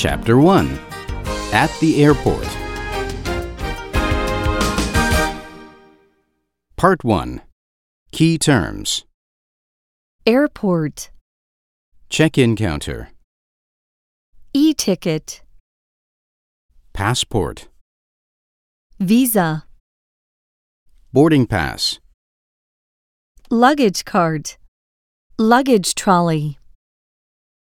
Chapter 1. At the Airport. Part 1. Key terms. Airport, Check-in counter. e-ticket, Passport. visa, Boarding pass. luggage cart, luggage trolley.